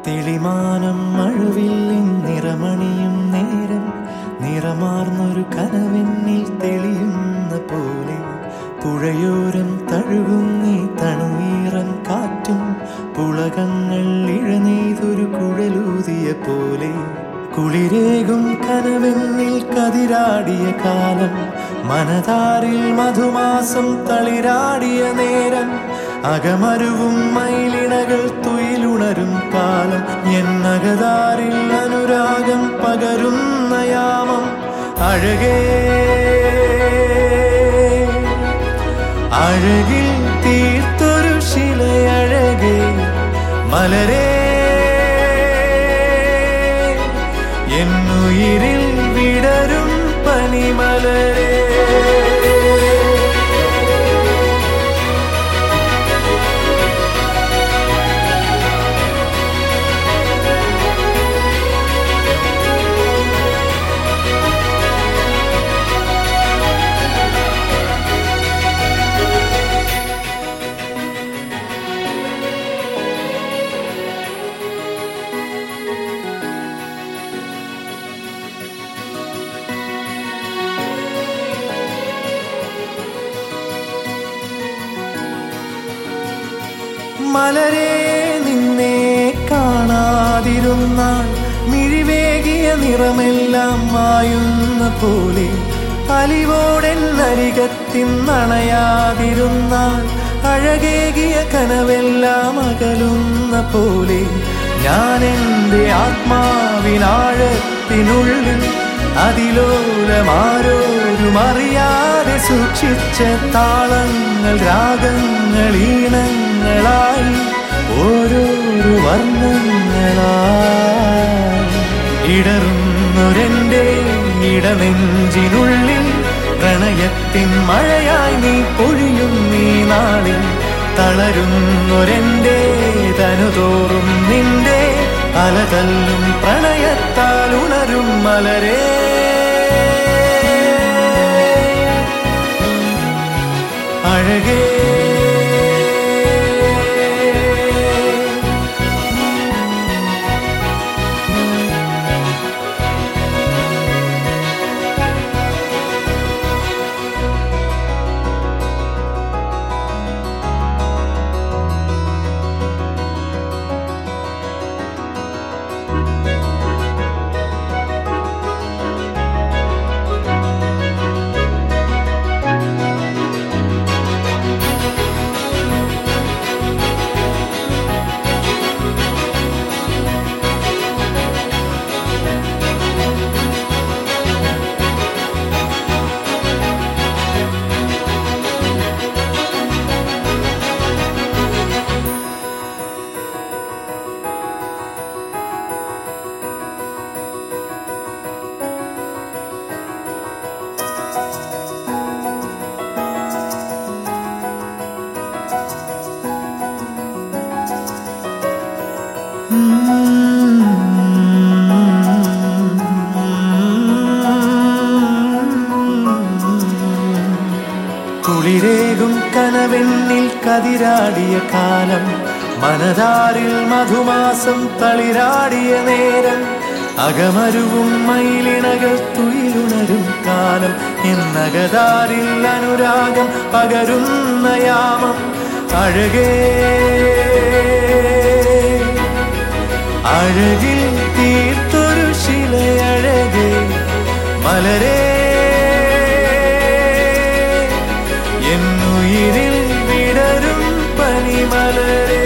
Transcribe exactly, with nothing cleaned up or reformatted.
തെളിമാനം മഴവില്ലിൻ നിറമണിയും നേരം നിറമാർന്നൊരു കനവെന്നിൽ തെളിയുന്ന പോലെ പുഴയോരം തഴുകുന്നീ തണുവീറൻ കാറ്റും പുളകങ്ങൾ ഇഴനെയ്തൊരു കുഴലൂതിയ പോലെ കുളിരേകും കനവെന്നിൽ കതിരാടിയ കാലം മനതാരിൽ മധുമാസം തളിരാടിയ നേരം അകമരുവും മയിലിണകൾ തുയിലുണരും കാലം എന്നകതാരിൽ അനുരാഗം പകരുന്ന യാമം അഴകേ അഴകിൽ തീർത്തൊരു ശിലയഴകേ മലരേ എന്നുയിരിൽ വിടരും പനിമലരേ മലരേ നിന്നെ കാണാതിരുന്നാൽ മിഴിവേകിയ നിറമെല്ലാം മായുന്ന പോലെ അലിവോടെന്നരികത്തിന്നണയാതിരുന്നാൽ അഴകേകിയ കനവെല്ലാം അകലുന്ന പോലെ ഞാൻ എൻ്റെ ആത്മാവിനാഴത്തിനുള്ളിൽ അതിലോലമാരോരും അറിയാതെ സൂക്ഷിച്ച താളങ്ങൾ രാഗങ്ങൾ ഈണങ്ങളായി ഓരോരോ വർണ്ണങ്ങളായി ഇടറുന്നൊരെൻ്റെ ഇടനെഞ്ചിനുള്ളിൽ പ്രണയത്തിൻ മഴയായി നീ പൊഴിയും നീ നാളിൽ തളരുന്നൊരെൻ്റെ തനുതോറും നിന്റെ അലതല്ലും പ്രണയത്താൽ ഉണരും മലരേ അഴകേ കുളിരേകും കനവെന്നിൽ കതിരാടിയ കാലം മനതാരിൽ മധുമാസം തളിരാടിയ നേരം അകമരുവും മയിലിണകൾ തുയിലുണരും കാലം എന്നകതാരിൽ അനുരാഗം പകരുന്ന യാമം അഴകേ അഴകിൽ തീർത്തൊരു ശിലയഴകേ മലരേ എന്നുയിരിൽ വിടരും പനിമലരേ